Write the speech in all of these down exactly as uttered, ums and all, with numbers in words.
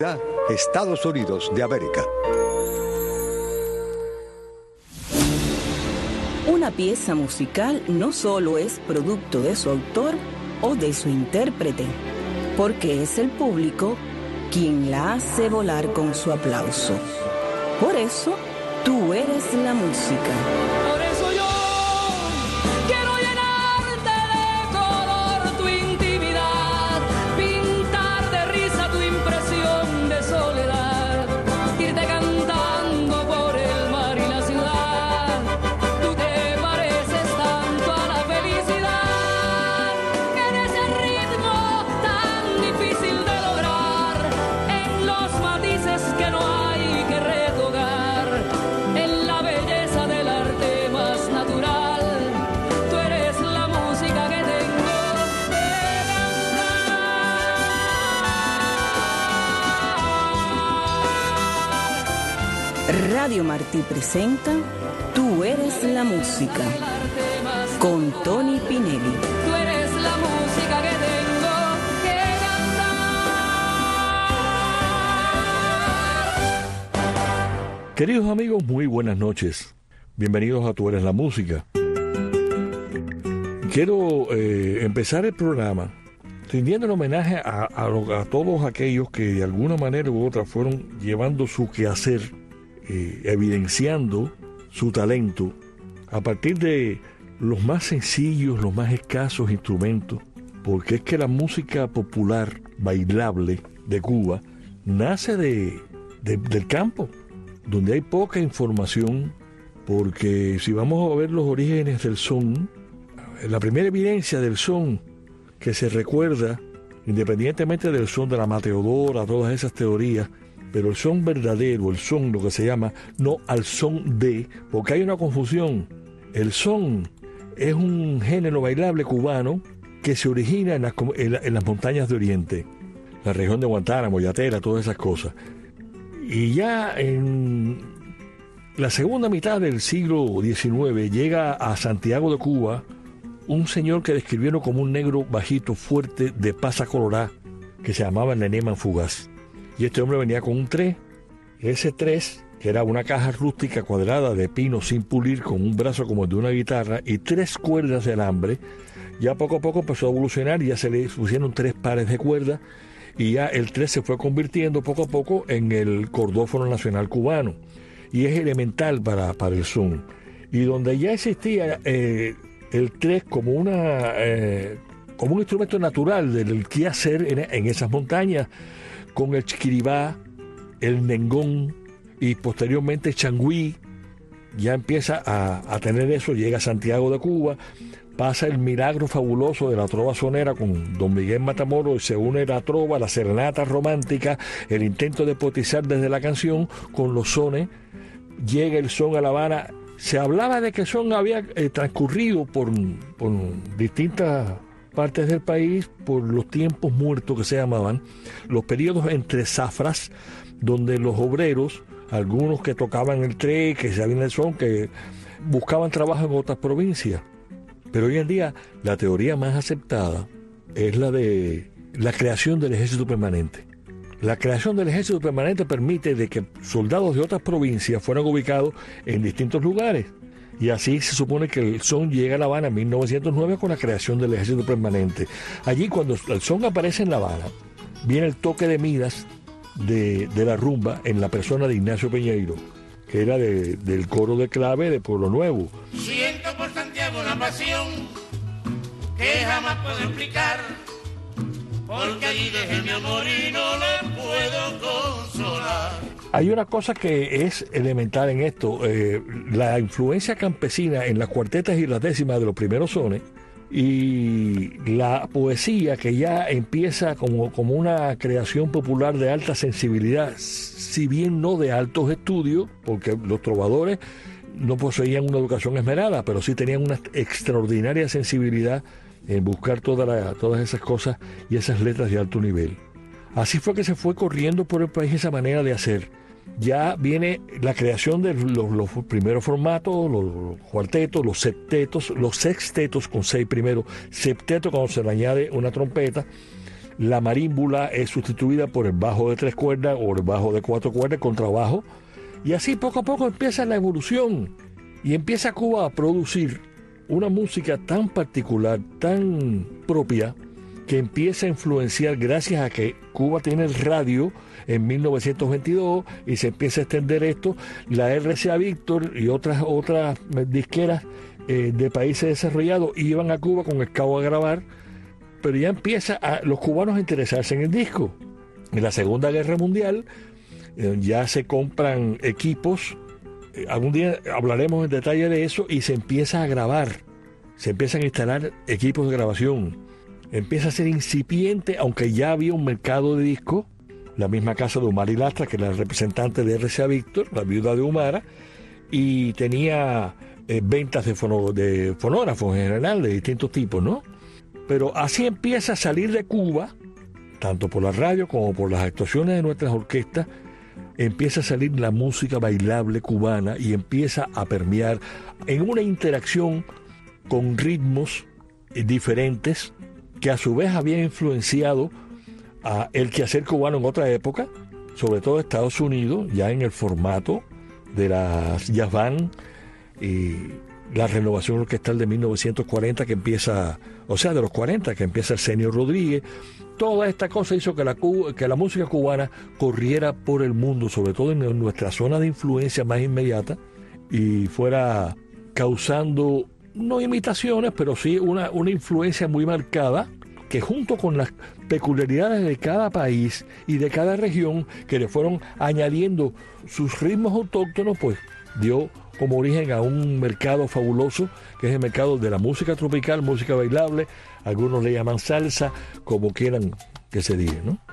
Estados Unidos de América. Una pieza musical no solo es producto de su autor o de su intérprete, porque es el público quien la hace volar con su aplauso. Por eso, tú eres la música. Por eso yo quiero llenarte de color tu intimidad, pintar de risa tu impresión de soledad, irte cantando por el mar y la ciudad. Tú te pareces tanto a la felicidad, en ese ritmo tan difícil de lograr, en los matices que no hay que retocar, en la belleza del arte más natural. Tú eres la música que tengo que cantar. Radio Martí presenta Tú eres la música con Tony Pinelli. Tú eres la música que tengo que cantar. Queridos amigos, muy buenas noches. Bienvenidos a Tú eres la música. Quiero eh, empezar el programa rindiendo un homenaje a, a, lo- a todos aquellos que de alguna manera u otra fueron llevando su quehacer, eh, evidenciando su talento a partir de los más sencillos, los más escasos instrumentos, porque es que la música popular bailable de Cuba nace de, de- del campo, donde hay poca información, porque si vamos a ver los orígenes del son, la primera evidencia del son que se recuerda, independientemente del son de la mateodora, todas esas teorías, pero el son verdadero, el son, lo que se llama, no al son de, porque hay una confusión. El son es un género bailable cubano que se origina en las, com- en la- en las montañas de Oriente, la región de Guantánamo, Yatera, todas esas cosas. Y ya en la segunda mitad del siglo diecinueve llega a Santiago de Cuba un señor que describieron como un negro bajito, fuerte, de pasa colorá, que se llamaba Nené Manfugaz. Y este hombre venía con un tres. Ese tres, que era una caja rústica cuadrada de pino sin pulir, con un brazo como el de una guitarra y tres cuerdas de alambre, ya poco a poco empezó a evolucionar y ya se le pusieron tres pares de cuerdas y ya el tres se fue convirtiendo poco a poco en el cordófono nacional cubano. Y es elemental para, para el son. Y donde ya existía eh, el tres como una eh, como un instrumento natural del qué hacer en, en esas montañas, con el chiquiribá, el nengón y posteriormente changüí, ya empieza a, a tener eso, llega a Santiago de Cuba, pasa el milagro fabuloso de la trova sonera con don Miguel Matamoros, y se une la trova, la serenata romántica, el intento de poetizar desde la canción con los sones, llega el son a La Habana. Se hablaba de que el son había eh, transcurrido por, por distintas partes del país, por los tiempos muertos que se llamaban, los periodos entre zafras, donde los obreros, algunos que tocaban el tres, que sabían el son, que buscaban trabajo en otras provincias. Pero hoy en día la teoría más aceptada es la de la creación del ejército permanente. La creación del ejército permanente permite de que soldados de otras provincias fueran ubicados en distintos lugares. Y así se supone que el son llega a La Habana en mil novecientos nueve con la creación del ejército permanente. Allí, cuando el son aparece en La Habana, viene el toque de Midas de, de la rumba en la persona de Ignacio Peñeiro, que era de, del coro de clave de Pueblo Nuevo. Siento por Santiago una pasión que jamás puedo explicar, porque allí dejé mi amor y no le puedo consolar. Hay una cosa que es elemental en esto, eh, la influencia campesina en las cuartetas y las décimas de los primeros sones, y la poesía que ya empieza como, como una creación popular de alta sensibilidad, si bien no de altos estudios, porque los trovadores no poseían una educación esmerada, pero sí tenían una extraordinaria sensibilidad en buscar toda la, todas esas cosas y esas letras de alto nivel. Así fue que se fue corriendo por el país esa manera de hacer. Ya viene la creación de los, los primeros formatos, los, los cuartetos, los septetos, los sextetos con seis primero, septeto cuando se le añade una trompeta, la marímbula es sustituida por el bajo de tres cuerdas o el bajo de cuatro cuerdas, contrabajo, y así poco a poco empieza la evolución y empieza Cuba a producir una música tan particular, tan propia, que empieza a influenciar gracias a que Cuba tiene el radio en mil novecientos veintidós y se empieza a extender esto. La R C A Víctor y otras otras disqueras eh, de países desarrollados iban a Cuba con el cabo a grabar, pero ya empieza a los cubanos a interesarse en el disco. En la Segunda Guerra Mundial eh, ya se compran equipos, eh, algún día hablaremos en detalle de eso, y se empieza a grabar, se empiezan a instalar equipos de grabación. Empieza a ser incipiente, aunque ya había un mercado de discos. La misma casa de Umara y Lastra, que era la representante de R C A Víctor, la viuda de Umara, y tenía eh, ventas de, fono, de fonógrafos en general, de distintos tipos, ¿no? Pero así empieza a salir de Cuba, tanto por la radio como por las actuaciones de nuestras orquestas, empieza a salir la música bailable cubana y empieza a permear en una interacción con ritmos diferentes, que a su vez había influenciado a el quehacer cubano en otra época, sobre todo Estados Unidos, ya en el formato de las jazz band y la renovación orquestal de mil novecientos cuarenta que empieza, o sea, de los cuarenta, que empieza Arsenio Rodríguez. Toda esta cosa hizo que la, que la música cubana corriera por el mundo, sobre todo en nuestra zona de influencia más inmediata, y fuera causando no imitaciones, pero sí una, una influencia muy marcada, que junto con las peculiaridades de cada país y de cada región, que le fueron añadiendo sus ritmos autóctonos, pues dio como origen a un mercado fabuloso, que es el mercado de la música tropical, música bailable, algunos le llaman salsa, como quieran que se diga, ¿no?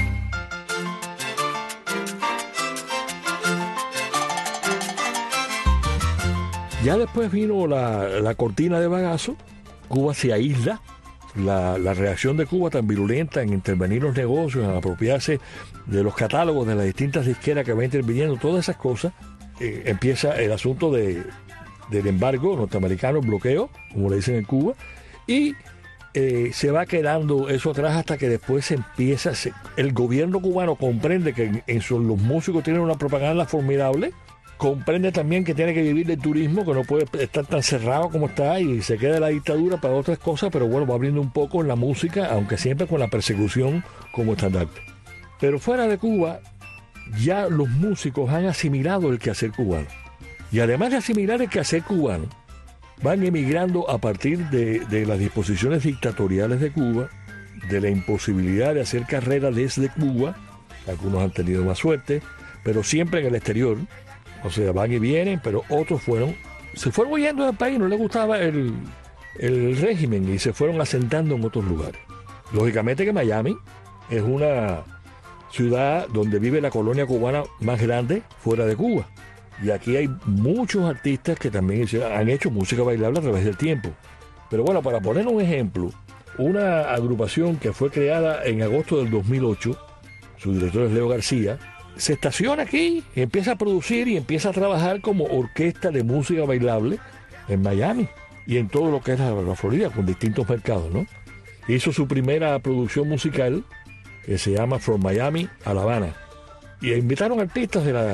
Ya después vino la, la cortina de bagazo, Cuba se aísla, la, la reacción de Cuba tan virulenta en intervenir los negocios, en apropiarse de los catálogos de las distintas disqueras que va interviniendo, todas esas cosas, eh, empieza el asunto de, del embargo norteamericano, el bloqueo, como le dicen en Cuba, y eh, se va quedando eso atrás hasta que después se empieza, se, el gobierno cubano comprende que en, en su, los músicos tienen una propaganda formidable, comprende también que tiene que vivir del turismo, que no puede estar tan cerrado como está, y se queda la dictadura para otras cosas, pero bueno, va abriendo un poco en la música, aunque siempre con la persecución como estandarte. Pero fuera de Cuba, ya los músicos han asimilado el quehacer cubano. Y además de asimilar el quehacer cubano, van emigrando a partir de, de las disposiciones dictatoriales de Cuba, de la imposibilidad de hacer carrera desde Cuba. Algunos han tenido más suerte, pero siempre en el exterior. O sea, van y vienen, pero otros fueron, se fueron huyendo del país, no les gustaba el, el régimen y se fueron asentando en otros lugares. Lógicamente que Miami es una ciudad donde vive la colonia cubana más grande fuera de Cuba. Y aquí hay muchos artistas que también han hecho música bailable a través del tiempo. Pero bueno, para poner un ejemplo, una agrupación que fue creada en agosto del dos mil ocho, su director es Leo García, se estaciona aquí, empieza a producir y empieza a trabajar como orquesta de música bailable en Miami y en todo lo que es la, la Florida, con distintos mercados, ¿no? Hizo su primera producción musical, que se llama From Miami a La Habana, y invitaron artistas de la,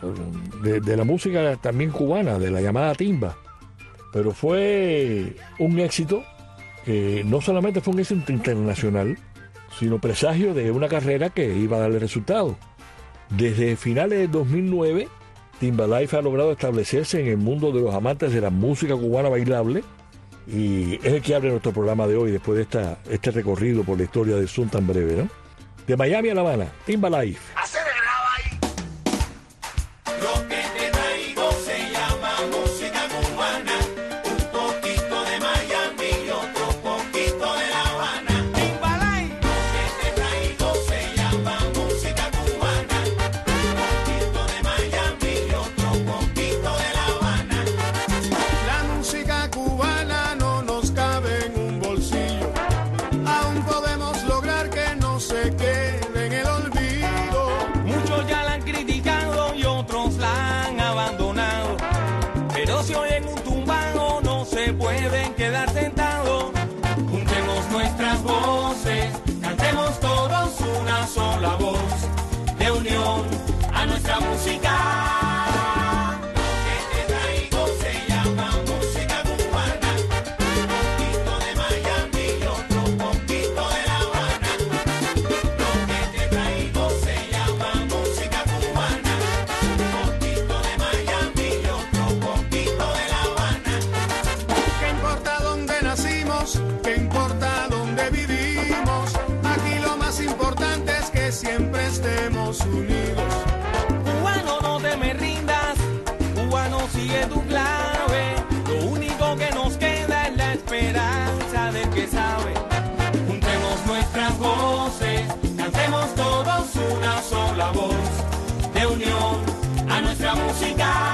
de, de la música también cubana, de la llamada timba, pero fue un éxito que no solamente fue un éxito internacional, sino presagio de una carrera que iba a darle resultados. Desde finales de dos mil nueve, Timbalife ha logrado establecerse en el mundo de los amantes de la música cubana bailable, y es el que abre nuestro programa de hoy, después de esta, este recorrido por la historia del son tan breve, ¿no? De Miami a La Habana, Timbalife. Aún podemos lograr que no se quede en el olvido. unión a nuestra música. Siempre estemos unidos. Cubano, no te me rindas, cubano, sigue tu clave. Lo único que nos queda es la esperanza del que sabe. Juntemos nuestras voces, cantemos todos una sola voz de unión a nuestra música.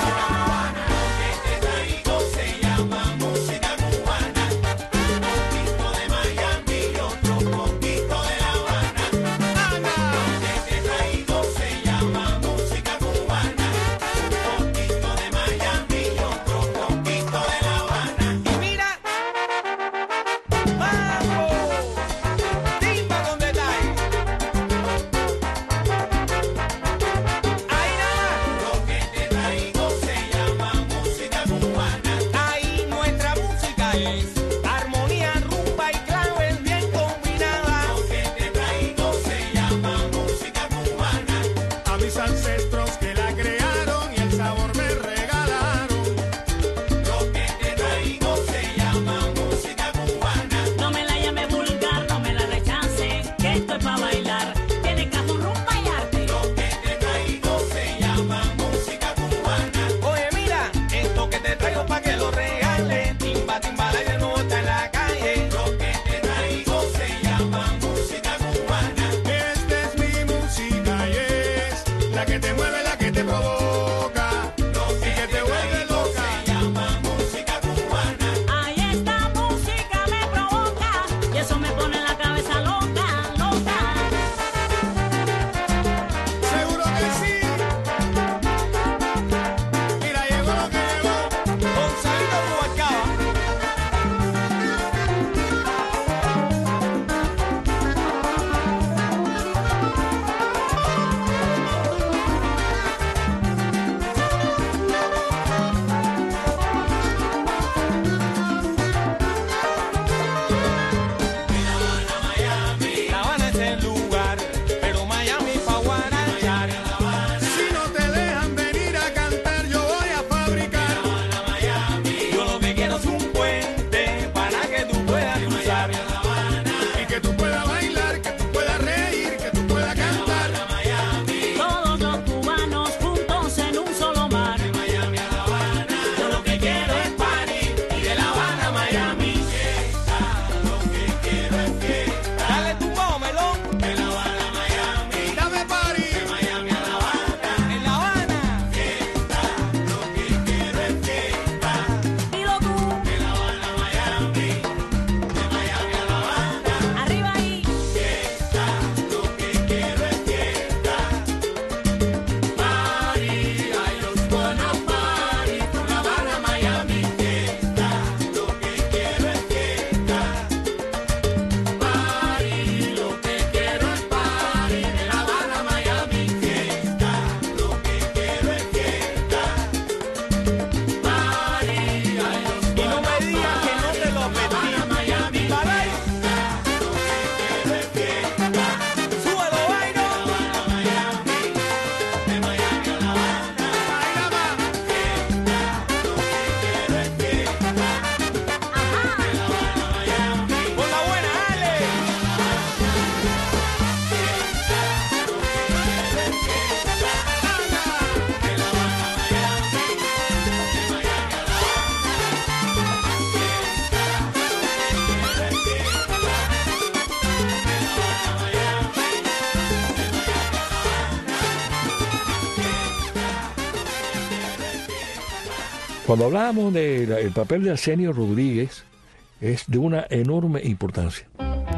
Cuando hablábamos del papel de Arsenio Rodríguez, es de una enorme importancia.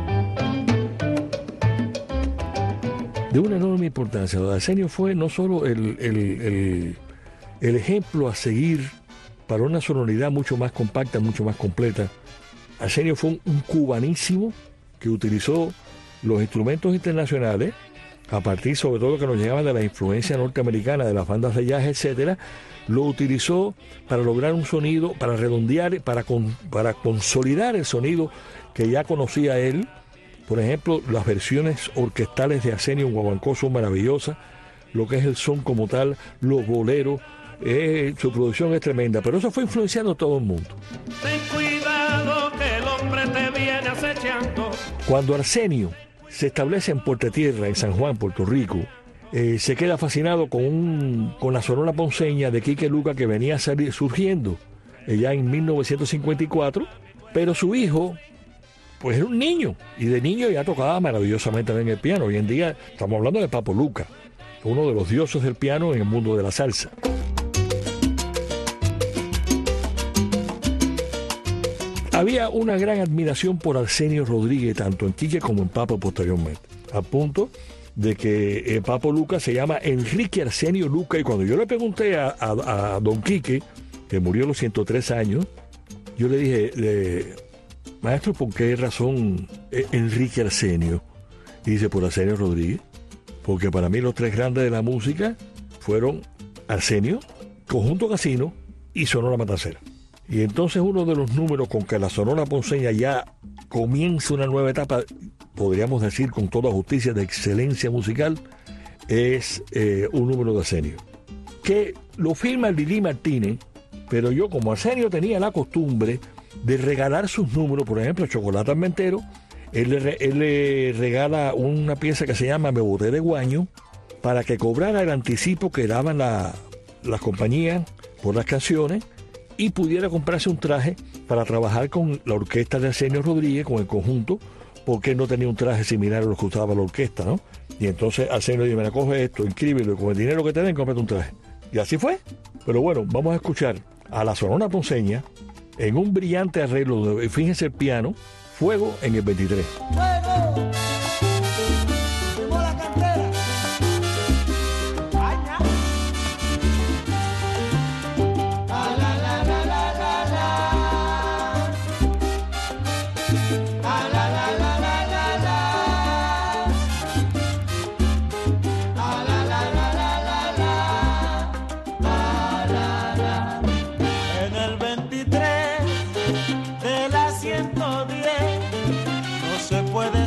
De una enorme importancia. Arsenio fue no solo el, el, el, el ejemplo a seguir para una sonoridad mucho más compacta, mucho más completa. Arsenio fue un, un cubanísimo que utilizó los instrumentos internacionales a partir sobre todo que nos llegaba de la influencia norteamericana, de las bandas de jazz, etcétera, lo utilizó para lograr un sonido, para redondear, para, con, para consolidar el sonido que ya conocía él. Por ejemplo, las versiones orquestales de Arsenio en guaguancó son maravillosas, lo que es el son como tal, los boleros, eh, su producción es tremenda, pero eso fue influenciando a todo el mundo. Ten cuidado que el hombre te viene acechando. Cuando Arsenio se establece en Puerto Tierra, en San Juan, Puerto Rico, eh, se queda fascinado con, un, con la sonora ponceña de Quique Luca que venía a salir, surgiendo eh, ya en mil novecientos cincuenta y cuatro, pero su hijo pues era un niño, y de niño ya tocaba maravillosamente bien el piano. Hoy en día estamos hablando de Papo Luca, uno de los dioses del piano en el mundo de la salsa. Había una gran admiración por Arsenio Rodríguez, tanto en Quique como en Papo posteriormente, al punto de que eh, Papo Luca se llama Enrique Arsenio Luca, y cuando yo le pregunté a, a, a don Quique, que murió a los ciento tres años, yo le dije, le, maestro, ¿por qué razón eh, Enrique Arsenio? Y dice, por Arsenio Rodríguez, porque para mí los tres grandes de la música fueron Arsenio, Conjunto Casino y Sonora Matancera. Y entonces uno de los números con que la Sonora Ponceña ya comienza una nueva etapa, podríamos decir con toda justicia, de excelencia musical, es eh, un número de Arsenio, que lo firma Lili Martínez, pero yo como Arsenio tenía la costumbre de regalar sus números, por ejemplo, Chocolate Armentero, él le, él le regala una pieza que se llama Me Boté de Guaño, para que cobrara el anticipo que daban la, las compañías por las canciones, y pudiera comprarse un traje para trabajar con la orquesta de Arsenio Rodríguez, con el conjunto, porque él no tenía un traje similar a lo que usaba la orquesta, ¿no? Y entonces Arsenio dijo, mira, coge esto, inscríbelo, con el dinero que te den, cómprate un traje. Y así fue. Pero bueno, vamos a escuchar a la Sonora Ponceña en un brillante arreglo de, fíjense el piano, Fuego en el veintitrés. ¡Fuego! ¡Llegó la cantera! ¡Aña! ¡La, la, la, la, la, la, la! ¡La, la, la, la, la, la, la! ¡La, la, la, la, la, la, la! ¡La, la, la! En el veintitrés de la ciento diez no se puede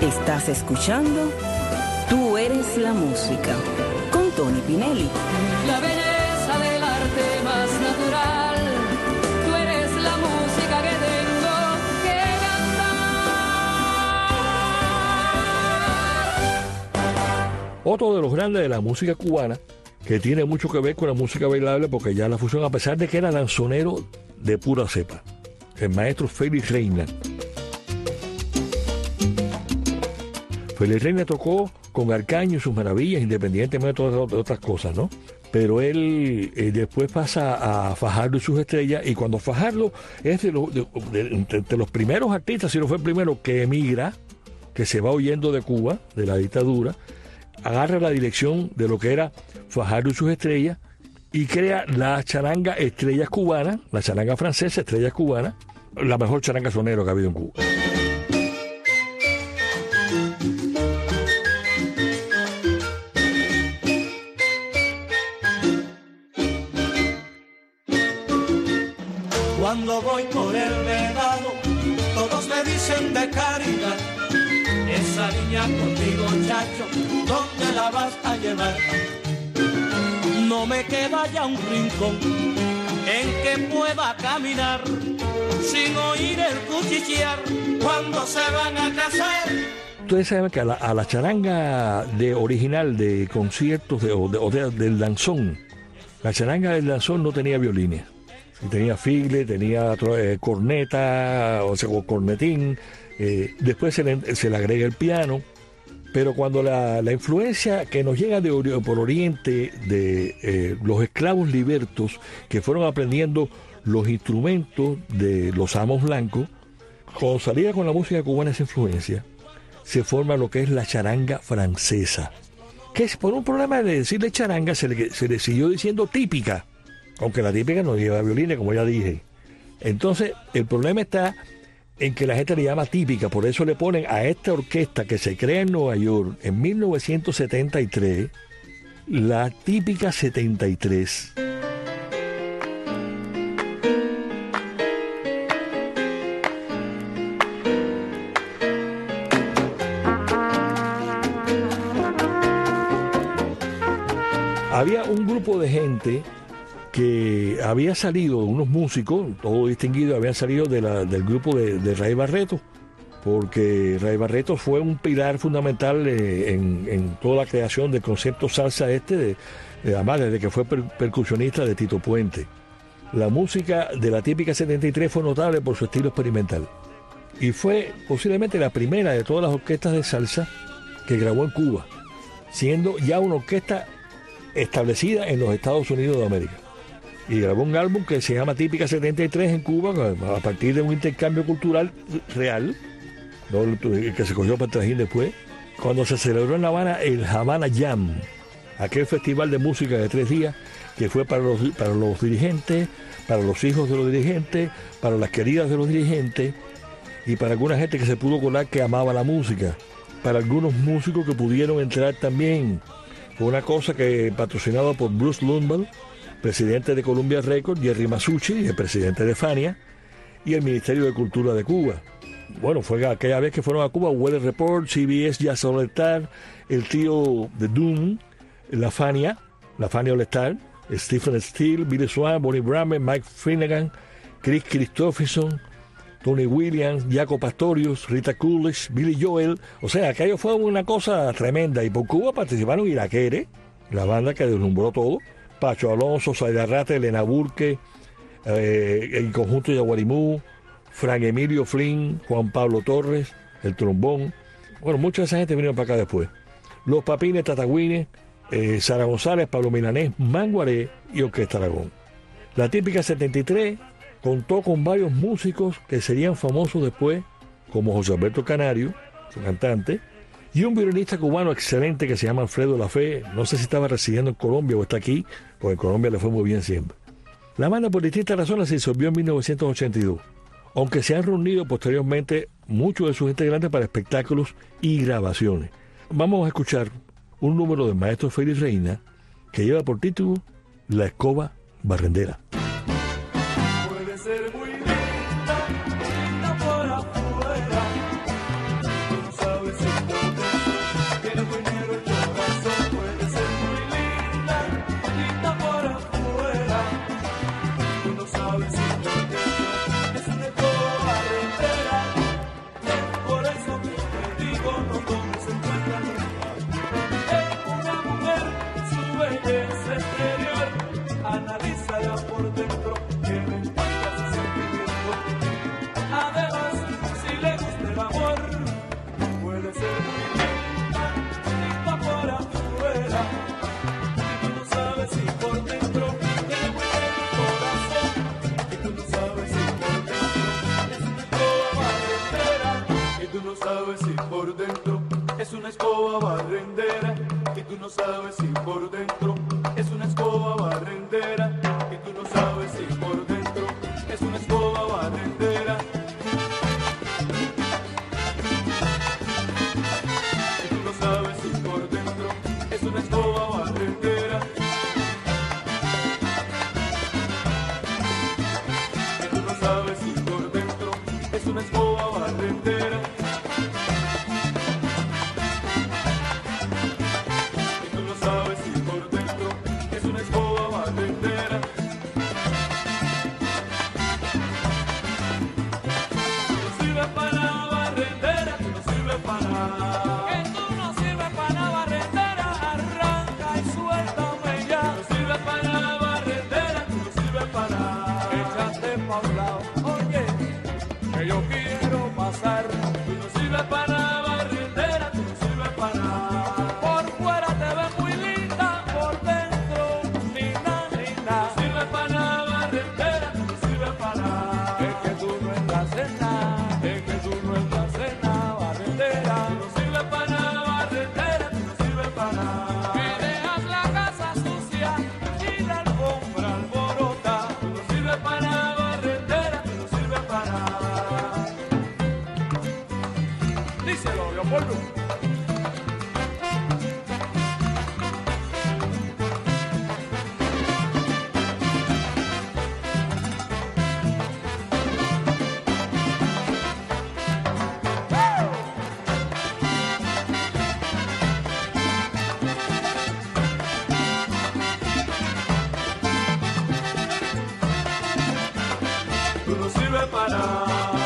Estás escuchando Tú eres la música con Tony Pinelli. La belleza del arte más natural. Tú eres la música que tengo que cantar. Otro de los grandes de la música cubana, que tiene mucho que ver con la música bailable, porque ya la fusión, a pesar de que era danzonero de pura cepa, el maestro Félix Reina. Félix Reina tocó con Arcaño y sus maravillas, independientemente de todas otras cosas, ¿no? Pero él eh, después pasa a Fajardo y sus estrellas, y cuando Fajardo es de, lo, de, de, de, de los primeros artistas, si no fue el primero, que emigra, que se va huyendo de Cuba, de la dictadura, agarra la dirección de lo que era Fajardo y sus estrellas y crea la charanga Estrellas Cubanas, la charanga francesa Estrellas Cubanas, la mejor charanga sonero que ha habido en Cuba. Cuando voy por el vedado, todos me dicen de caridad: esa niña contigo, chacho, ¿dónde la vas a llevar? No me queda ya un rincón en que pueda caminar sin oír el cuchichear cuando se van a casar. Ustedes saben que a la, a la charanga de original de conciertos de, o de, o de, del danzón, la charanga del danzón no tenía violines. Tenía figle, tenía eh, corneta, o sea, o cornetín, eh, después se le, se le agrega el piano, pero cuando la, la influencia que nos llega de, por Oriente de eh, los esclavos libertos que fueron aprendiendo los instrumentos de los amos blancos, cuando salía con la música cubana esa influencia, se forma lo que es la charanga francesa, que es por un problema de decirle charanga, se le, se le siguió diciendo típica, aunque la típica no lleva violines, como ya dije. Entonces, el problema está en que la gente le llama típica, por eso le ponen a esta orquesta que se crea en Nueva York en mil novecientos setenta y tres, la Típica setenta y tres. Había un grupo de gente que había salido, unos músicos, todos distinguidos, habían salido de la, del grupo de, de Ray Barreto, porque Ray Barreto fue un pilar fundamental eh, en, en toda la creación del concepto salsa este, de, de, además desde que fue per, percusionista de Tito Puente. La música de la Típica setenta y tres fue notable por su estilo experimental, y fue posiblemente la primera de todas las orquestas de salsa que grabó en Cuba, siendo ya una orquesta establecida en los Estados Unidos de América. Y grabó un álbum que se llama Típica setenta y tres en Cuba, a partir de un intercambio cultural real, ¿no?, que se cogió para el trajín después, cuando se celebró en La Habana el Havana Jam, aquel festival de música de tres días que fue para los, para los dirigentes, para los hijos de los dirigentes, para las queridas de los dirigentes y para alguna gente que se pudo colar que amaba la música, para algunos músicos que pudieron entrar también. Fue una cosa que patrocinada por Bruce Lundvall, presidente de Columbia Records, Jerry Masucci, el presidente de Fania, y el Ministerio de Cultura de Cuba. Bueno, fue aquella vez que fueron a Cuba, Weather Report, C B S, Jazz All Star, el tío de Doom, la Fania, la Fania All Star, Stephen Steele, Billy Swan, Bonnie Brammer, Mike Finnegan, Chris Christopherson, Tony Williams, Jaco Pastorius, Rita Coolidge, Billy Joel. O sea, aquello fue una cosa tremenda. Y por Cuba participaron Iraquere, la banda que deslumbró todo, Pacho Alonso, Saida Rate, Elena Burke, eh, el conjunto de Yaguarimú, Frank Emilio Flynn, Juan Pablo Torres, el trombón. Bueno, mucha de esa gente vinieron para acá después. Los Papines, Tatagüines, eh, Sara González, Pablo Milanés, Manguaré y Orquesta Aragón. La Típica setenta y tres contó con varios músicos que serían famosos después, como José Alberto Canario, su cantante, y un violinista cubano excelente que se llama Alfredo Lafé. No sé si estaba residiendo en Colombia o está aquí, porque en Colombia le fue muy bien siempre. La banda, por distintas razones, se disolvió en mil novecientos ochenta y dos, aunque se han reunido posteriormente muchos de sus integrantes para espectáculos y grabaciones. Vamos a escuchar un número del maestro Félix Reina que lleva por título La Escoba Barrendera. Puede ser muy linda, linda por afuera, no sabes si sabes si por dentro es una escoba barrendera, y tú no sabes si por dentro es una escoba barrendera, y tú no sabes si por dentro es una escoba barrendera. Y tú no sabes si por dentro es una escoba barrendera. Y tú no sabes si por dentro es una escoba barrendera. Yo quiero pasar, tú no sirves para nada, barrendera, tú no sirves para nada. Por fuera te ves muy linda, por dentro ni nada, ni nada. No sirves para nada, barrendera, tú no sirves para nada. Es que tú no estás en nada, es que tú no estás en nada, barrendera. Tú no sirves para nada, barrendera, tú no sirves para nada. Que dejas la casa sucia y la alfombra alborota. Tú no sirves para nada, barrendera, tú no sirves para nada. Díselo, Leopoldo. Tú no sirves para nada.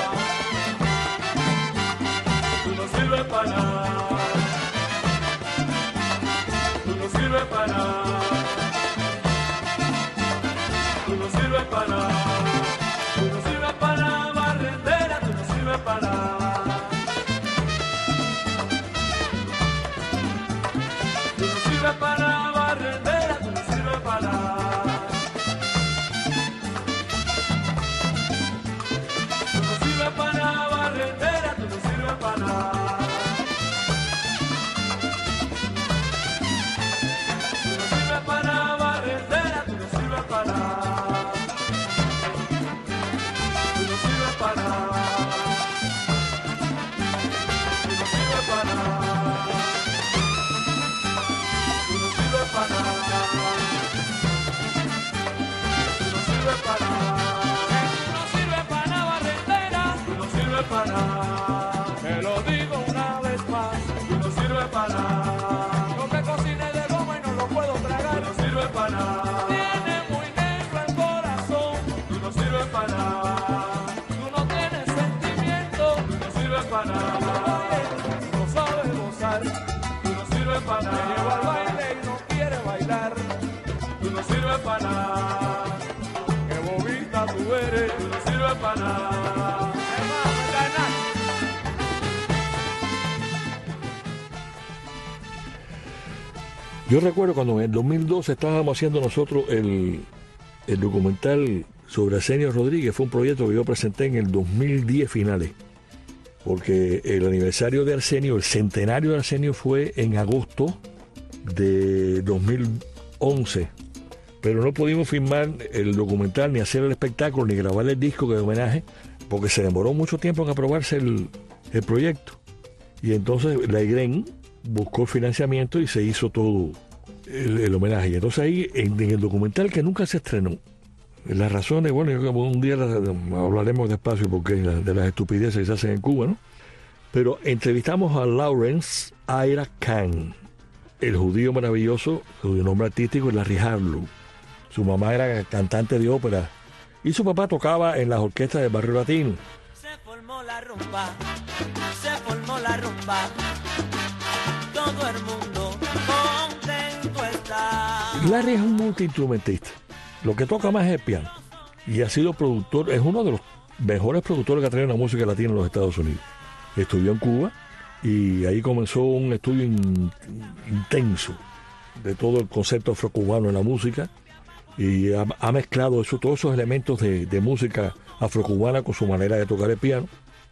Tú no sirves para nada. Tú no sirves para nada. Tú no sirves para nada. Tú no sirves para nada, barrendera, tú no sirves para nada. Tú no sirves para nada, barrendera, tú no sirves para nada. Tú no sirves para nada, barrendera, tú no sirves para nada. Tú no sirves para nada, barrendera, tú no sirves para nada. Tú no sirves para nada. Tú no sirves para nada. Tú no sirves para nada. Tú no sirves para nada. Tú no sirves para nada, barrendera. Tú no sirves para nada. Te lo digo una vez más. Tú no sirves para nada. Lo que cociné de goma y no lo puedo tragar. Tú no sirves para nada. Tiene muy negro el corazón. Tú no sirves para nada. Tú no tienes sentimiento. Tú no sirves para nada. No sabes gozar. Tú no sirves para nada. Te lleva al baile y no quiere bailar. Tú no sirves para nada. Qué bobita tú eres. Tú no sirves para nada. Yo recuerdo cuando en el dos mil doce estábamos haciendo nosotros el, el documental sobre Arsenio Rodríguez. Fue un proyecto que yo presenté en el dos mil diez finales, porque el aniversario de Arsenio, el centenario de Arsenio, fue en agosto de dos mil once, pero no pudimos filmar el documental, ni hacer el espectáculo, ni grabar el disco de homenaje, porque se demoró mucho tiempo en aprobarse el, el proyecto. Y entonces la I G R E N buscó el financiamiento y se hizo todo el, el homenaje. Y entonces ahí, en, en el documental que nunca se estrenó, las razones, bueno, yo, un día las, hablaremos despacio porque de las estupideces que se hacen en Cuba, ¿no? Pero entrevistamos a Lawrence Ira Khan, el judío maravilloso, cuyo nombre artístico es Larry Harlow. Su mamá era cantante de ópera y su papá tocaba en las orquestas del barrio latino. Se formó la rumba, se formó la rumba, todo el mundo contento está. Larry es un multiinstrumentista, lo que toca más es el piano, y ha sido productor, es uno de los mejores productores que ha traído la música latina en los Estados Unidos. Estudió en Cuba y ahí comenzó un estudio in, intenso de todo el concepto afrocubano en la música, y ha, ha mezclado eso, todos esos elementos de, de música afrocubana con su manera de tocar el piano.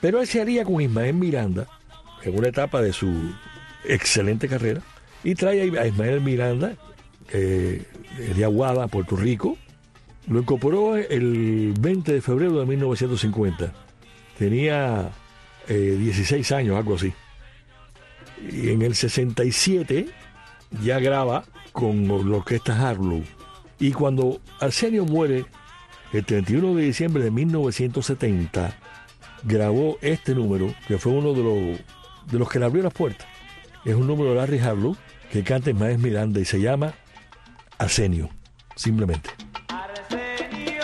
Pero él se haría con Ismael Miranda en una etapa de su excelente carrera y trae a Ismael Miranda eh, de Aguada, Puerto Rico. Lo incorporó el veinte de febrero de mil novecientos cincuenta. Tenía eh, dieciséis años, algo así. Y en el sesenta y siete ya graba con la orquesta Harlow. Y cuando Arsenio muere el treinta y uno de diciembre de mil novecientos setenta, grabó este número, que fue uno de los, de los que le abrió las puertas. Es un número de Larry Harlow que canta Ismael Miranda y se llama Arsenio, simplemente. Arsenio,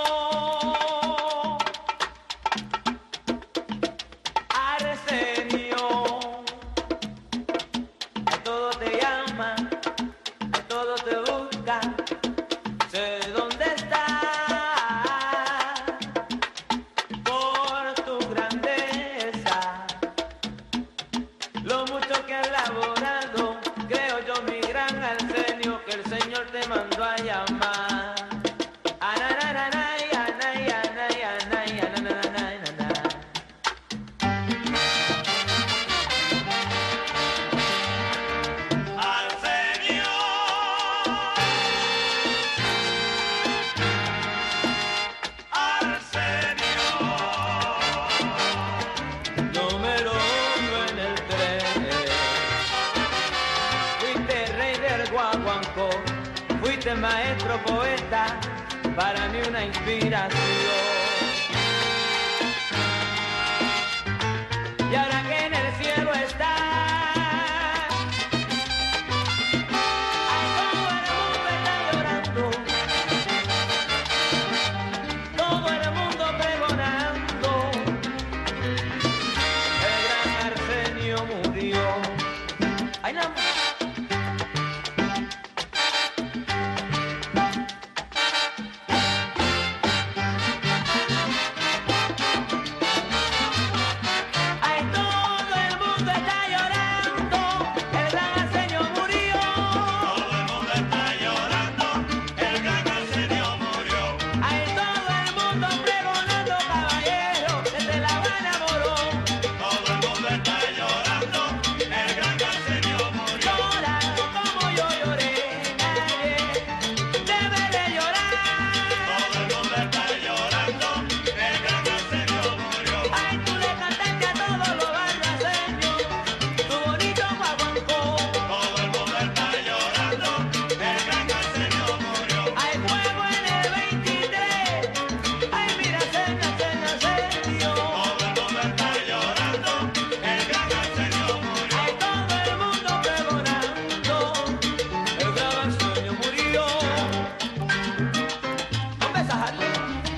Arsenio, de todo te llama, de todo te busca, sé dónde estás, por tu grandeza, lo mucho que has laborado, creo yo mi gran Arsenio, que el Señor te mandó a llamar. Anananay, anay, anay, anay, anananay, anay. Arsenio, Arsenio, Número uno en el tren. Fuiste rey del guaguancó, fuiste maestro poeta, para mí una inspiración. Y ahora que en el cielo estás, ay, todo el mundo está llorando, todo el mundo pregonando. El gran Arsenio murió. Ay, no. Ay, todo el mundo está llorando. El gran Arsenio murió. todo el mundo está llorando, el gran Arsenio murió. Ay, todo el mundo pregonando, caballero, desde La Habana moró. Todo el mundo está llorando, el gran Arsenio murió. Llora como yo lloré, nadie debe de llorar. Todo el mundo está llorando, el gran Arsenio murió. Ay, tú le cantaste a todos los barraceños, tu bonito guaguancó. Todo el mundo está llorando, el gran Arsenio murió. Hay fuego en el veintitrés, ay, mira, cena, cena, Arsenio. Todo el mundo está llorando, el gran Arsenio murió. Ay, todo el mundo pregonando, el gran Arsenio murió. ¿Dónde está Harley?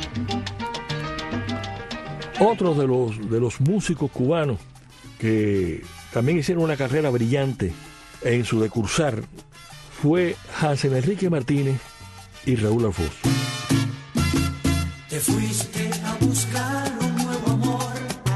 Otros de los, de los músicos cubanos que también hicieron una carrera brillante en su decursar fue Hansel Enrique Martínez y Raúl Alfonso. Te fuiste a buscar un nuevo amor,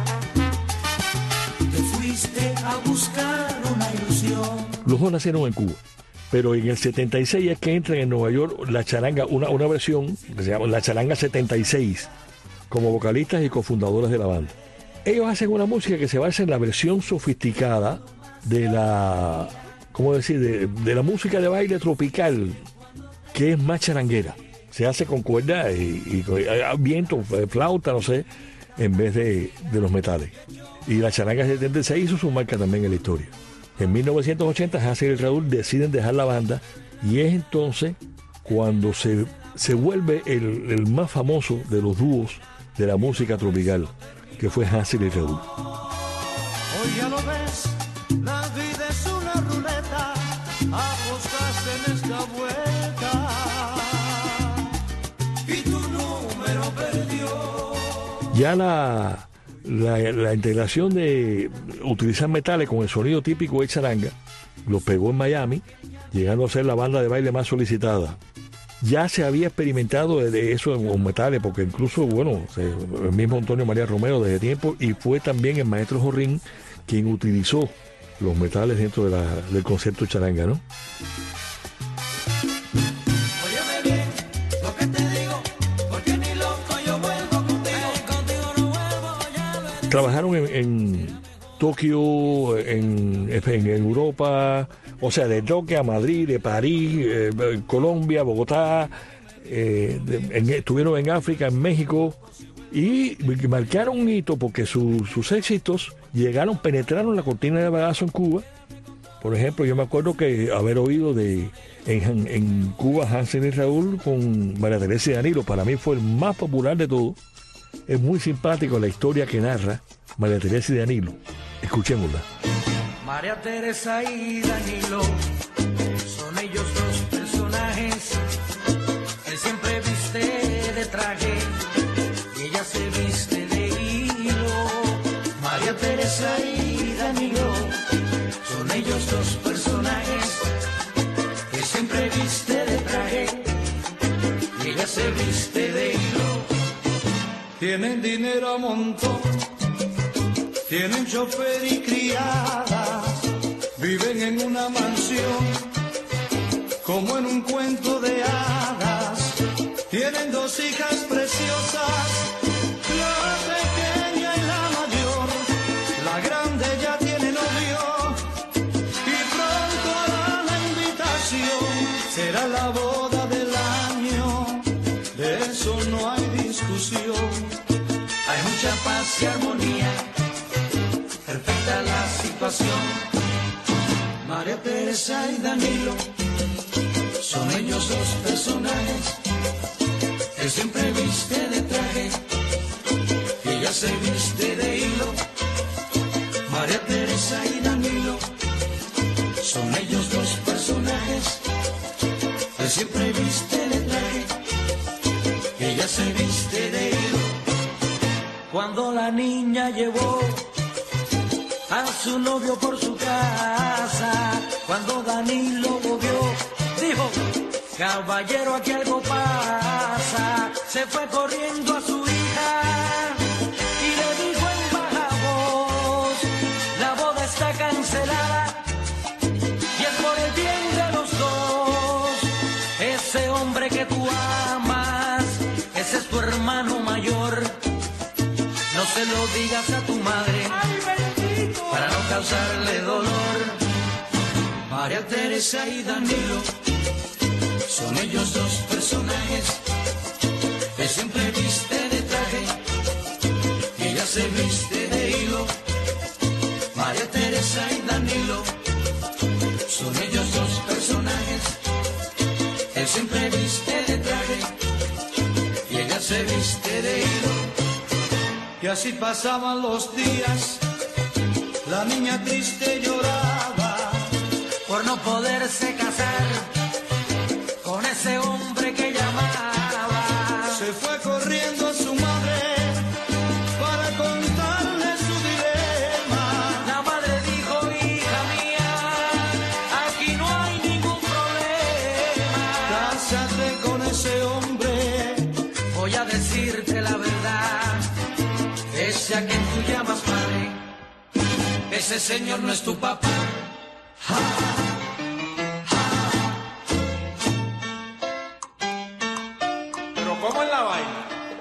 te fuiste a buscar una ilusión. Los dos nacieron en Cuba, pero en el setenta y seis es que entra en Nueva York la charanga, una, una versión que se llama la Charanga setenta y seis, como vocalistas y cofundadores de la banda. Ellos hacen una música que se basa en la versión sofisticada de la, ¿cómo decir?, de, de la música de baile tropical, que es más charanguera. Se hace con cuerda y, y con eh, viento, eh, flauta, no sé, en vez de, de los metales. Y la charanga setenta y seis hizo su marca también en la historia. En mil novecientos ochenta, Hansel y Raúl deciden dejar la banda y es entonces cuando se, se vuelve el, el más famoso de los dúos de la música tropical, que fue Hansel y Raúl. Hoy ya lo ves, la vida es una ruleta, apostaste en esta vuelta y tu número perdió. Ya la, la, la integración de utilizar metales con el sonido típico de charanga lo pegó en Miami, llegando a ser la banda de baile más solicitada. Ya se había experimentado de eso en los metales, porque incluso, bueno, el mismo Antonio María Romero desde tiempo, y fue también el maestro Jorrín quien utilizó los metales dentro de la, del concepto charanga, ¿no? Óyeme bien lo que te digo, porque ni loco yo vuelvo contigo, contigo no vuelvo, ya lo he trabajaron en, en Tokio, en, en Europa, o sea, de Tokio a Madrid, de París, eh, Colombia, Bogotá, eh, de, en, estuvieron en África, en México, y marcaron un hito porque su, sus éxitos llegaron, penetraron la cortina de bagazo en Cuba. Por ejemplo, yo me acuerdo que haber oído de en, en Cuba Hansen y Raúl con María Teresa y Danilo, para mí fue el más popular de todos. Es muy simpático la historia que narra María Teresa y Danilo. Escuchémosla. María Teresa y Danilo son ellos dos personajes. Él siempre viste de traje y ella se viste de hilo. María Teresa y Danilo son ellos dos personajes. Él siempre viste de traje y ella se viste de hilo. Tienen dinero a montón, tienen chofer y criadas, viven en una mansión, como en un cuento de hadas. Tienen dos hijas preciosas, la pequeña y la mayor. La grande ya tiene novio y pronto hará la invitación. Será la boda del año, de eso no hay discusión. Hay mucha paz y armonía, perfecta la situación. María Teresa y Danilo son ellos dos personajes. Él siempre viste de traje y ella se viste de hilo. María Teresa y Danilo son ellos dos personajes. Él siempre viste de traje y ella se viste de hilo. Cuando la niña llevó a su novio por su casa, cuando Danilo lo vio, dijo: caballero, aquí algo pasa. Se fue corriendo a su hija y le dijo en baja voz: la boda está cancelada y es por el bien de los dos. Ese hombre que tú amas, ese es tu hermano mayor. No se lo digas a tu madre, para no causarle dolor. María Teresa y Danilo son ellos dos personajes. Él siempre viste de traje y ella se viste de hilo. María Teresa y Danilo son ellos dos personajes. Él siempre viste de traje y ella se viste de hilo. Y así pasaban los días, la niña triste lloraba por no poderse casar con ese hombre que llamaba. Se fue corriendo a su madre para contarle su dilema. La madre dijo: hija mía, aquí no hay ningún problema. Cásate con ese hombre, voy a decirte la verdad. Ese a quien tú llamas padre, ese señor no es tu papá. Ja, ja. Pero ¿cómo es la vaina?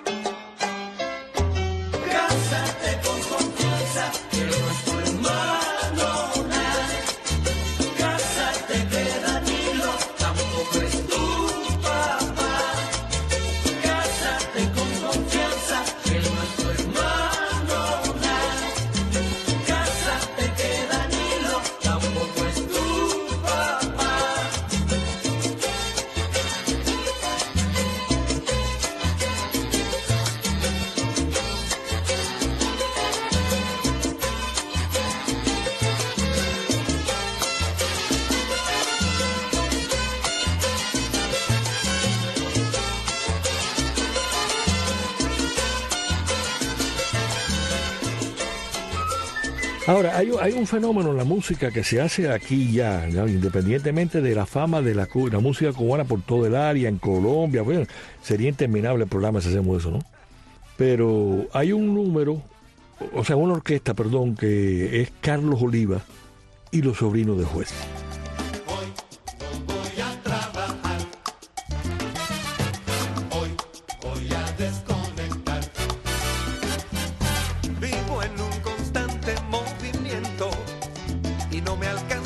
Cásate con confianza, que no es tu hermano nada. Cásate que Danilo tampoco es tu papá. Cásate con confianza, que no es tu hermano nada. Cásate que Danilo tampoco es tu papá. Ahora, hay, hay un fenómeno en la música que se hace aquí ya, ¿no? Independientemente de la fama de la, la música cubana por todo el área, en Colombia. Bueno, sería interminable el programa si hacemos eso, ¿no? Pero hay un número, o sea, una orquesta, perdón, que es Carlos Oliva y los sobrinos de Juez. Hoy no voy a trabajar, hoy voy a desconectar. Vivo en un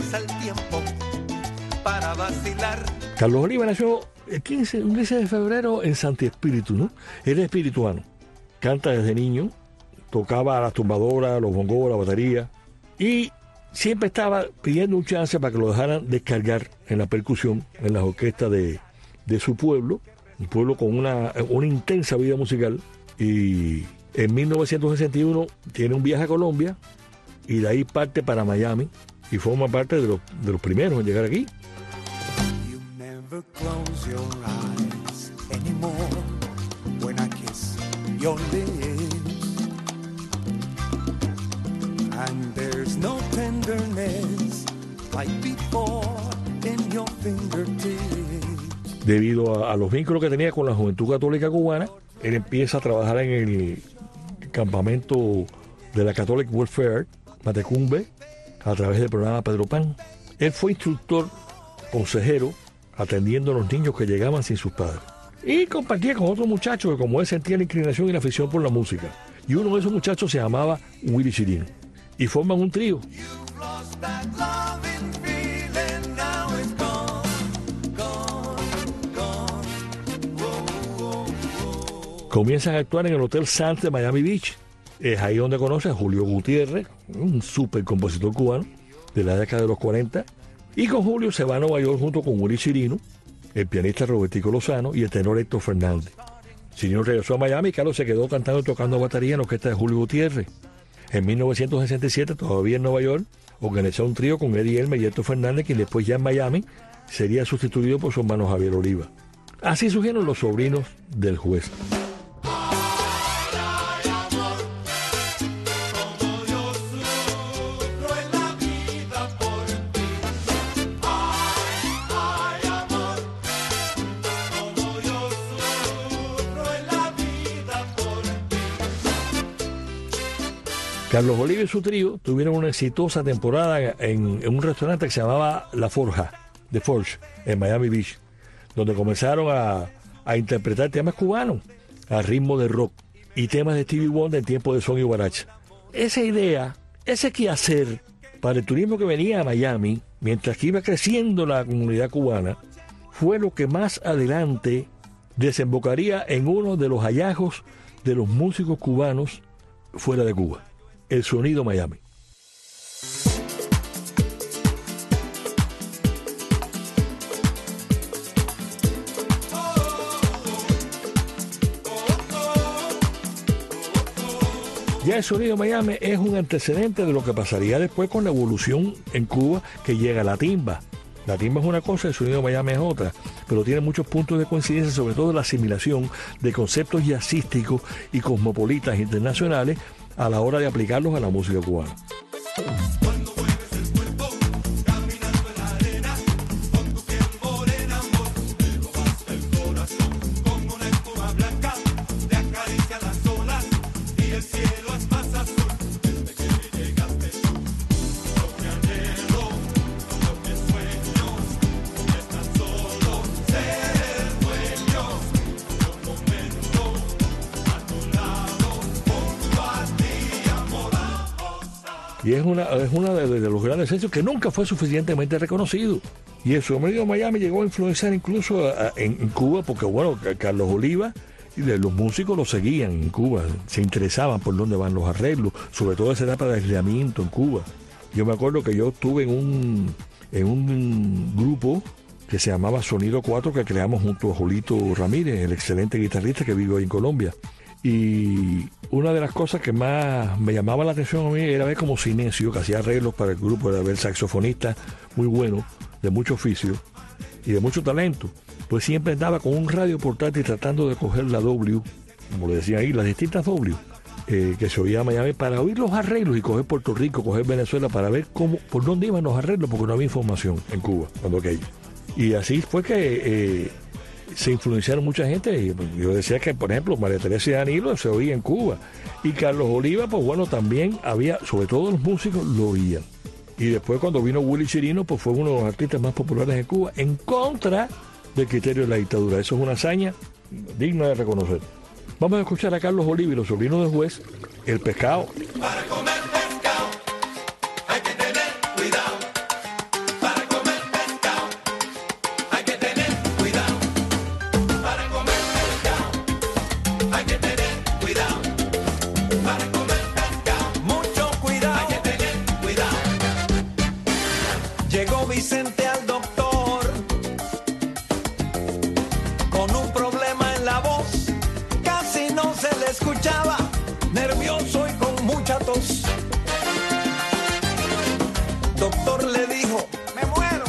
pasa el tiempo para vacilar. Carlos Oliva nació el quince, un quince de febrero en Santi Espíritu, ¿no? Él es espirituano, canta desde niño, tocaba las tumbadoras, los bongos, la batería, y siempre estaba pidiendo un chance para que lo dejaran descargar en la percusión, en las orquestas de, de su pueblo, un pueblo con una, una intensa vida musical. Y en mil novecientos sesenta y uno tiene un viaje a Colombia y de ahí parte para Miami y forma parte de los, de los primeros en llegar aquí. You never close your eyes anymore when I kiss your lips. And there's no tenderness like before in your fingertips. Debido a, a los vínculos que tenía con la Juventud Católica Cubana, él empieza a trabajar en el campamento de la Catholic Welfare, Matecumbe, a través del programa Pedro Pan. Él fue instructor, consejero, atendiendo a los niños que llegaban sin sus padres. Y compartía con otros muchachos que como él sentía la inclinación y la afición por la música. Y uno de esos muchachos se llamaba Willy Chirino. Y forman un trío. Comienzan a actuar en el Hotel Sands de Miami Beach. Es ahí donde conoce a Julio Gutiérrez, un súper compositor cubano de la década de los cuarenta. Y con Julio se va a Nueva York junto con Willy Chirino, el pianista Robertico Lozano y el tenor Héctor Fernández. Chirino regresó a Miami y Carlos se quedó cantando y tocando batería en la orquesta de Julio Gutiérrez. En mil novecientos sesenta y siete, todavía en Nueva York, organizó un trío con Eddie Elmer y Héctor Fernández, quien después ya en Miami sería sustituido por su hermano Javier Oliva. Así surgieron los sobrinos del juez. Carlos Oliva y su trío tuvieron una exitosa temporada en, en un restaurante que se llamaba La Forja, The Forge, en Miami Beach, donde comenzaron a, a interpretar temas cubanos a ritmo de rock y temas de Stevie Wonder en tiempo de son y guaracha. Esa idea, ese quehacer para el turismo que venía a Miami, mientras que iba creciendo la comunidad cubana, fue lo que más adelante desembocaría en uno de los hallazgos de los músicos cubanos fuera de Cuba. El sonido Miami. Ya el sonido Miami es un antecedente de lo que pasaría después con la evolución en Cuba, que llega la timba. La timba es una cosa, el sonido Miami es otra, pero tiene muchos puntos de coincidencia, sobre todo la asimilación de conceptos jazzísticos y cosmopolitas internacionales a la hora de aplicarlos a la música cubana. Y es una, es una de, de los grandes hechos que nunca fue suficientemente reconocido. Y el sonido Miami llegó a influenciar incluso a, a, en, en Cuba, porque bueno, Carlos Oliva y de, los músicos lo seguían en Cuba, se interesaban por dónde van los arreglos, sobre todo esa etapa de aislamiento en Cuba. Yo me acuerdo que yo estuve en un, en un grupo que se llamaba Sonido cuatro, que creamos junto a Julito Ramírez, el excelente guitarrista que vive hoy en Colombia. Y una de las cosas que más me llamaba la atención a mí era ver como Sinesio, que hacía arreglos para el grupo, era ver saxofonista muy bueno, de mucho oficio y de mucho talento, pues siempre andaba con un radio portátil tratando de coger la W, como le decían ahí, las distintas W eh, que se oía en Miami, para oír los arreglos y coger Puerto Rico, coger Venezuela, para ver cómo, por dónde iban los arreglos, porque no había información en Cuba cuando aquello. Y así fue que eh, se influenciaron mucha gente. Yo decía que, por ejemplo, María Teresa y Danilo se oía en Cuba. Y Carlos Oliva, pues bueno, también había, sobre todo los músicos lo oían. Y después cuando vino Willy Chirino, pues fue uno de los artistas más populares en Cuba, en contra del criterio de la dictadura. Eso es una hazaña digna de reconocer. Vamos a escuchar a Carlos Oliva y los sobrinos del juez, El Pescado. Para comer pescado hay que tener cuidado. Llegó Vicente al doctor con un problema en la voz, casi no se le escuchaba, nervioso y con mucha tos. Doctor le dijo, me muero.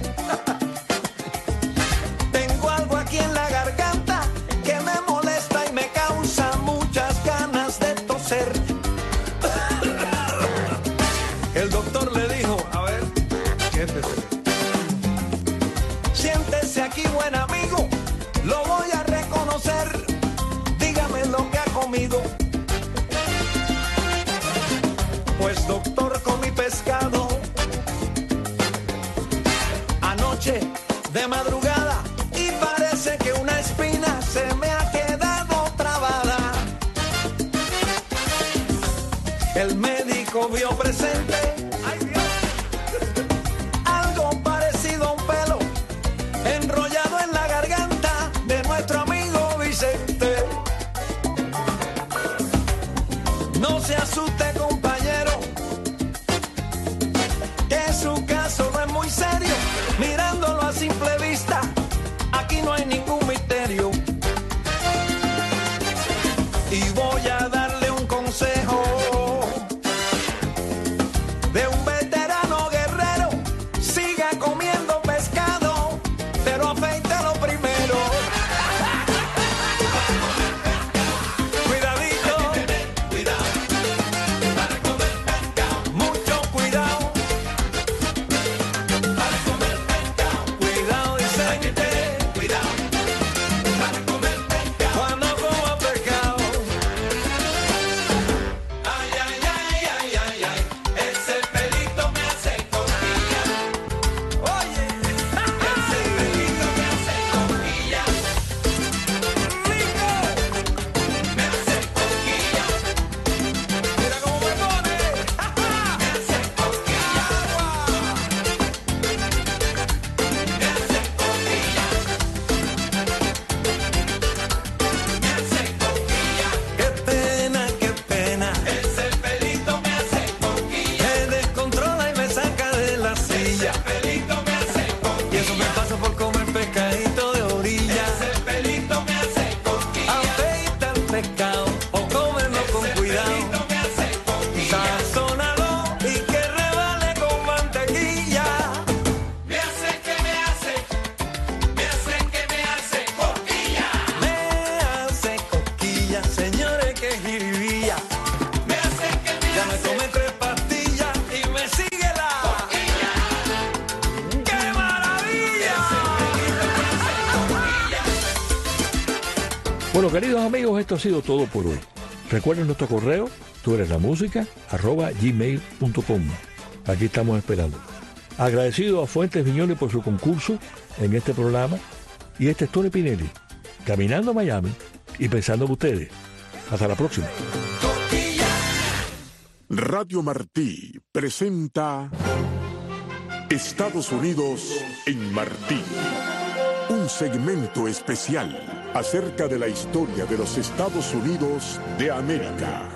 Tengo algo aquí en la garganta que me molesta y me causa muchas ganas de toser. El doctor le dijo, a ver, siéntese. Siéntese aquí, buen amigo, lo voy a reconocer. Dígame lo que ha comido. Pues doctor, comí pescado anoche de madrugada y parece que una espina se me ha quedado trabada. El médico vio presente, ay Dios, algo parecido a un pelo enrollado en la garganta de nuestro amigo Vicente. No se asuste, compañero, que su caso no es muy serio. Mirándolo a simple vista, aquí no hay ningún misterio. Y voy a darle un consejo de un veterano guerrero. Siga comiendo pescado, pero afeítalo primero. Cuidadito, cuidado, para comer pescado. Mucho cuidado, para comer pescado. Cuidado, Vicente, cuidado, para comer pescado. Cuando coma pescado. Ay, ay, ay, ay, ay, ay, ese pelito me hace cosquilla. Oye, ese pelito me hace cosquilla. Rico, me hace cosquilla. Mira cómo me pone. Me hace cosquilla. Me hace cosquilla. Me hace cosquilla. Qué pena, qué pena. Ese pelito me hace cosquilla. Me descontrola y me saca de la silla. Ese pelito me hace cosquilla. Y eso me pasa por comer pescadito de orilla. Ese pelito me hace cosquilla. Afeita el pescado o cómelo con cuidado. Ese pelito me hace cosquilla. Sazónalo y que rebale con mantequilla. Me hace que me hace, me hace que me hace cosquilla. Me hace cosquilla, señores, que jiribilla. Me hace que me ya me tomé tres pastillas y me sigue la cosquilla. ¡Qué maravilla! Bueno, queridos amigos, esto ha sido todo por hoy. Recuerden nuestro correo, tú eres la música, arroba gmail punto com. Aquí estamos esperando. Agradecido a Fuentes Viñoles por su concurso en este programa. Y este es Tony Pinelli, caminando a Miami y pensando en ustedes. Hasta la próxima. Radio Martí presenta Estados Unidos en Martí. Un segmento especial acerca de la historia de los Estados Unidos de América.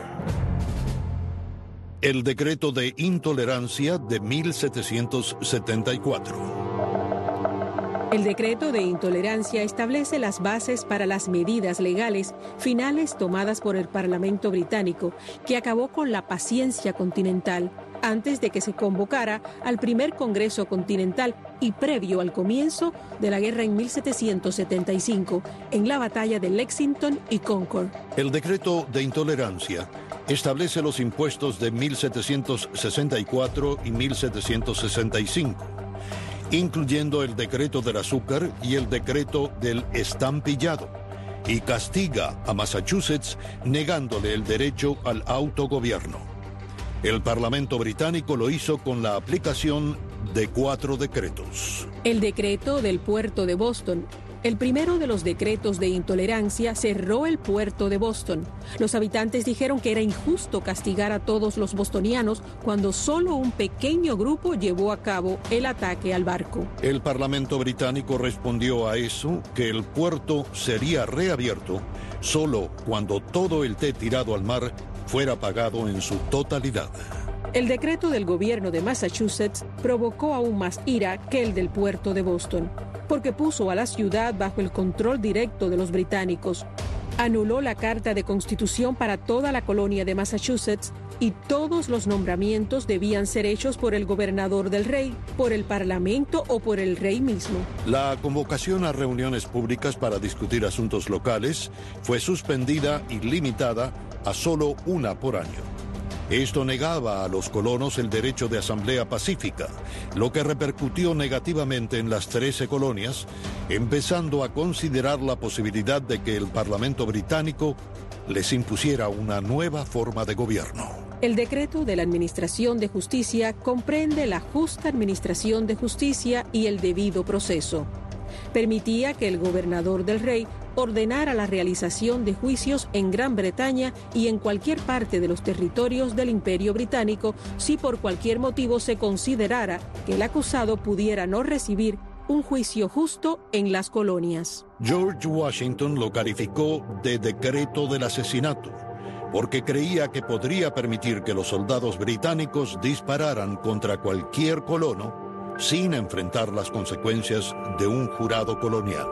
El decreto de intolerancia de mil setecientos setenta y cuatro. El decreto de intolerancia establece las bases para las medidas legales finales tomadas por el Parlamento británico, que acabó con la paciencia continental antes de que se convocara al primer Congreso Continental y previo al comienzo de la guerra en mil setecientos setenta y cinco, en la batalla de Lexington y Concord. El decreto de intolerancia establece los impuestos de mil setecientos sesenta y cuatro y mil setecientos sesenta y cinco, incluyendo el decreto del azúcar y el decreto del estampillado, y castiga a Massachusetts negándole el derecho al autogobierno. El Parlamento británico lo hizo con la aplicación de cuatro decretos. El decreto del puerto de Boston. El primero de los decretos de intolerancia cerró el puerto de Boston. Los habitantes dijeron que era injusto castigar a todos los bostonianos cuando solo un pequeño grupo llevó a cabo el ataque al barco. El Parlamento británico respondió a eso, que el puerto sería reabierto solo cuando todo el té tirado al mar fuera pagado en su totalidad. El decreto del gobierno de Massachusetts provocó aún más ira que el del puerto de Boston, porque puso a la ciudad bajo el control directo de los británicos. Anuló la Carta de Constitución para toda la colonia de Massachusetts y todos los nombramientos debían ser hechos por el gobernador del rey, por el parlamento o por el rey mismo. La convocación a reuniones públicas para discutir asuntos locales fue suspendida y limitada a solo una por año. Esto negaba a los colonos el derecho de asamblea pacífica, lo que repercutió negativamente en las trece colonias, empezando a considerar la posibilidad de que el Parlamento británico les impusiera una nueva forma de gobierno. El decreto de la Administración de Justicia comprende la justa administración de justicia y el debido proceso. Permitía que el gobernador del rey ordenara la realización de juicios en Gran Bretaña y en cualquier parte de los territorios del Imperio Británico si por cualquier motivo se considerara que el acusado pudiera no recibir un juicio justo en las colonias. George Washington lo calificó de decreto del asesinato, porque creía que podría permitir que los soldados británicos dispararan contra cualquier colono sin enfrentar las consecuencias de un jurado colonial.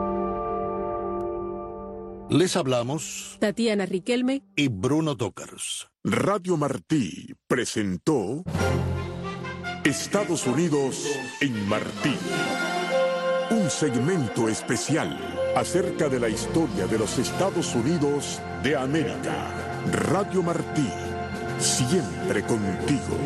Les hablamos Tatiana Riquelme y Bruno Tokars. Radio Martí presentó Estados Unidos en Martí, un segmento especial acerca de la historia de los Estados Unidos de América. Radio Martí, siempre contigo.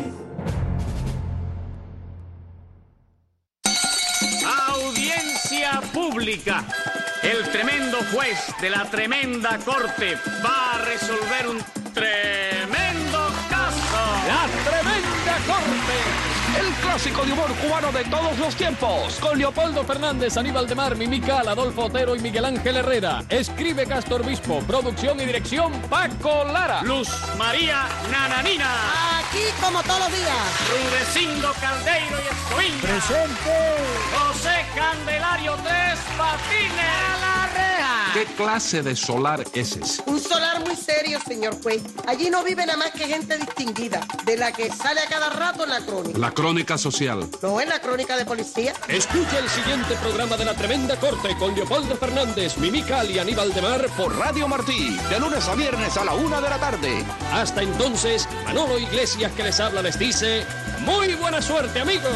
Audiencia pública. El tremendo juez de la tremenda corte va a resolver un tremendo caso. La tremenda corte. El clásico de humor cubano de todos los tiempos. Con Leopoldo Fernández, Aníbal de Mar, Mimical, Adolfo Otero y Miguel Ángel Herrera. Escribe Castor Bispo. Producción y dirección Paco Lara. Luz María Nananina. Aquí como todos los días. Rudecindo Caldeiro y Escoviña. Presente. José Candelario Tres Patines. A la reja. ¿Qué clase de solar es ese? Un solar muy serio, señor juez. Allí no vive nada más que gente distinguida, de la que sale a cada rato en la crónica. La crónica social. No es la crónica de policía. Escucha el siguiente programa de La Tremenda Corte con Leopoldo Fernández, Mimical y Aníbal de Mar por Radio Martí, de lunes a viernes a la una de la tarde. Hasta entonces, Manolo Iglesias que les habla les dice, ¡muy buena suerte, amigos!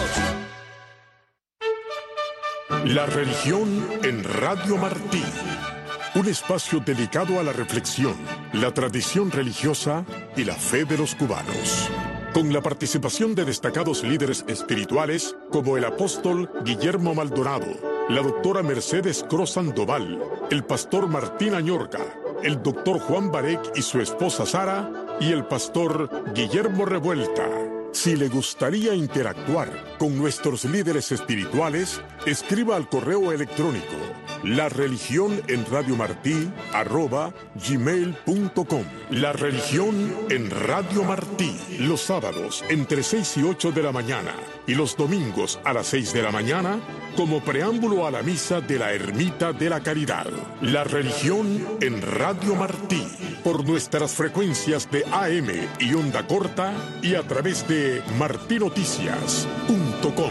La religión en Radio Martí. Un espacio dedicado a la reflexión, la tradición religiosa y la fe de los cubanos. Con la participación de destacados líderes espirituales como el apóstol Guillermo Maldonado, la doctora Mercedes Cruz Sandoval, el pastor Martín Añorca, el doctor Juan Barek y su esposa Sara y el pastor Guillermo Revuelta. Si le gustaría interactuar con nuestros líderes espirituales, escriba al correo electrónico la religión en Radio Martí arroba gmail punto com. La religión en Radio Martí, los sábados entre seis y ocho de la mañana y los domingos a las seis de la mañana como preámbulo a la misa de la Ermita de la Caridad. La religión en Radio Martí, por nuestras frecuencias de A M y onda corta y a través de martinoticias punto com.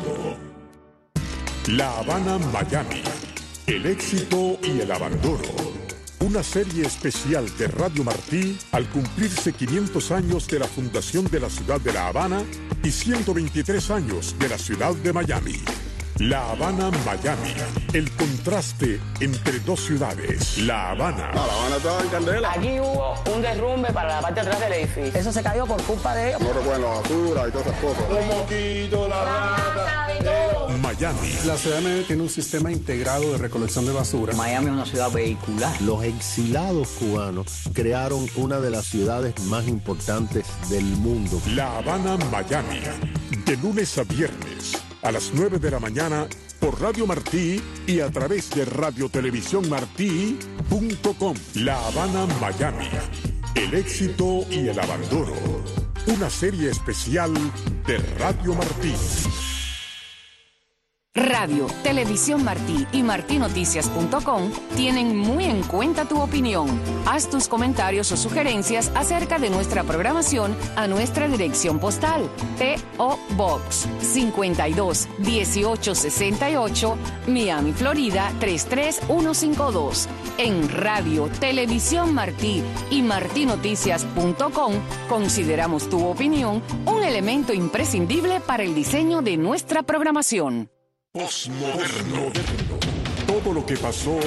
La Habana, Miami. El éxito y el abandono. Una serie especial de Radio Martí al cumplirse quinientos años de la fundación de la ciudad de La Habana y ciento veintitrés años de la ciudad de Miami. La Habana, Miami. El contraste entre dos ciudades. La Habana. No, La Habana estaba en candela. Aquí hubo un derrumbe para la parte de atrás del edificio. Eso se cayó por culpa de ellos. No recuerdan la basura y todas esas cosas. Un mosquito, la rata. Miami. La ciudad de Miami tiene un sistema integrado de recolección de basura. Miami es una ciudad vehicular. Los exilados cubanos crearon una de las ciudades más importantes del mundo. La Habana, Miami. De lunes a viernes a las nueve de la mañana por Radio Martí y a través de radio televisión martí punto com. La Habana, Miami. El éxito y el abandono. Una serie especial de Radio Martí. Radio, Televisión Martí y martinoticias punto com tienen muy en cuenta tu opinión. Haz tus comentarios o sugerencias acerca de nuestra programación a nuestra dirección postal: P O Box cincuenta y dos dieciocho sesenta y ocho, Miami, Florida tres tres uno cinco dos. En Radio, Televisión Martí y martinoticias punto com consideramos tu opinión un elemento imprescindible para el diseño de nuestra programación. Postmoderno. Todo lo que pasó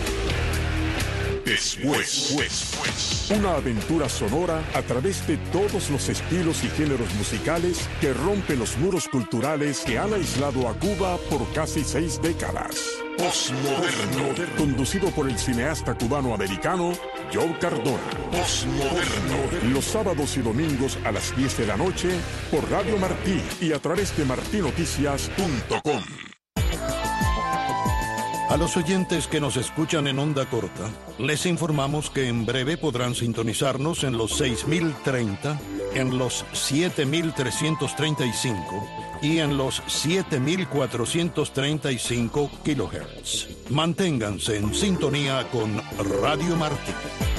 después. Una aventura sonora a través de todos los estilos y géneros musicales que rompen los muros culturales que han aislado a Cuba por casi seis décadas. Postmoderno. Conducido por el cineasta cubano-americano Joe Cardona. Postmoderno. Los sábados y domingos a las diez de la noche por Radio Martí y a través de martinoticias punto com. A los oyentes que nos escuchan en onda corta, les informamos que en breve podrán sintonizarnos en los seis mil treinta, en los siete mil trescientos treinta y cinco y en los siete mil cuatrocientos treinta y cinco kilohertz. Manténganse en sintonía con Radio Martí.